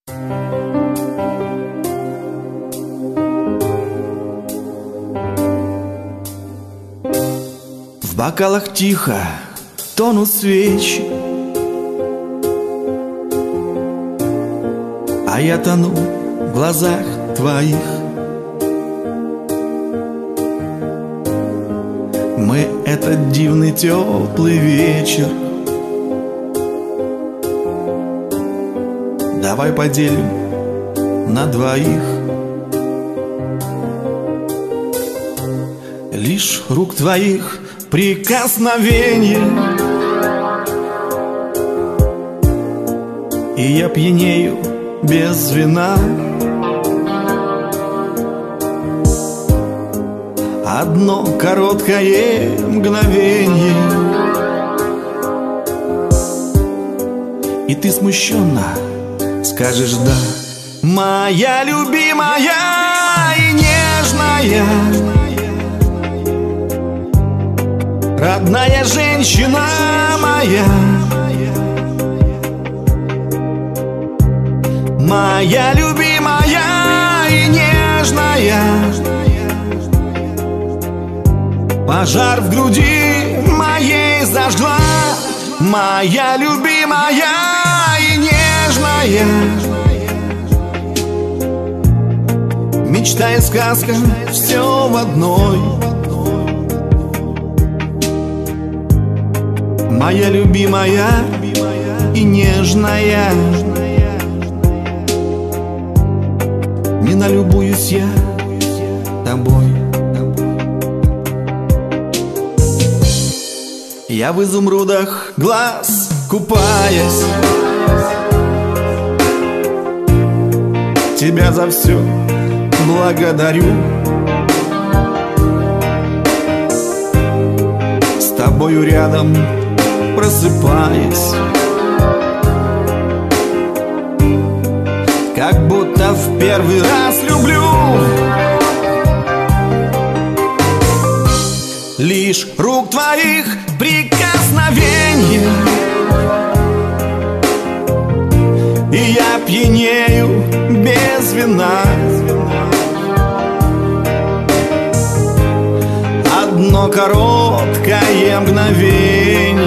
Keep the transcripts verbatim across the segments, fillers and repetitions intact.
В бокалах тихо тонут свечи, а я тону в глазах твоих. Мы этот дивный теплый вечер давай поделим на двоих. Лишь рук твоих прикосновенье, и я пьянею без вина. Одно короткое мгновенье, и ты смущенно скажешь «да». Моя любимая и нежная, родная женщина моя, моя любимая и нежная. Пожар в груди моей зажгла, моя любимая и нежная. Мечта и сказка все в одной. Моя любимая и нежная. Не налюбуюсь я тобой. Я в изумрудах глаз купаясь, тебя за все благодарю. С тобою рядом просыпаясь, как будто в первый раз люблю. Лишь рук твоих прикосновенье, и я пьянею без вина. Одно короткое мгновенье,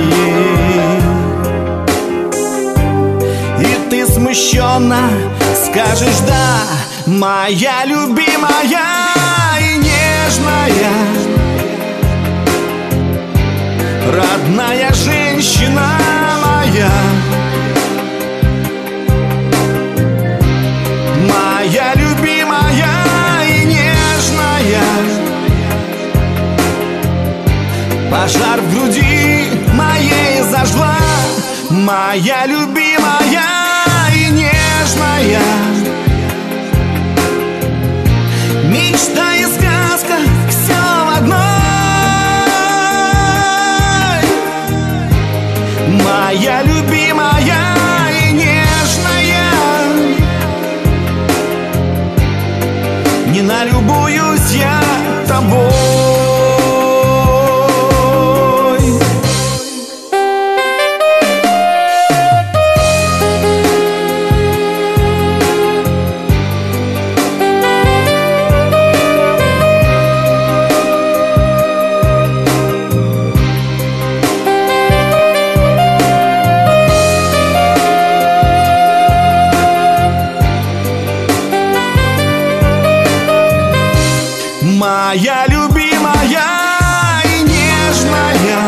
и ты смущенно скажешь «да». Моя любимая и нежная, родная женщина моя, моя любимая и нежная. Пожар в груди моей зажгла, моя любимая и нежная. Мечта и сказка все в одной. Моя любимая и нежная. Не налюбуюсь я тобой. Моя любимая и нежная,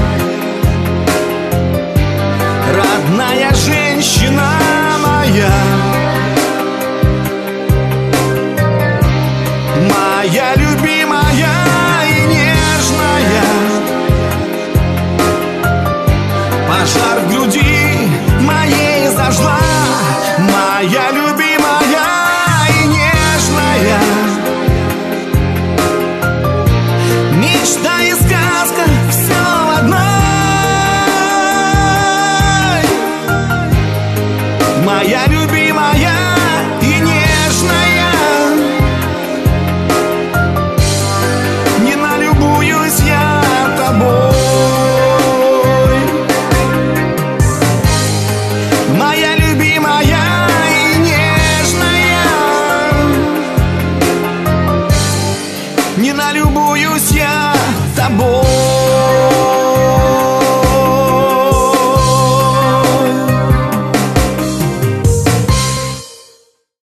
родная женщина моя, моя любимая и нежная. Пожар в груди моей зажгла, моя любимая и нежная. Мечта и сказка все в одной. Моя любимая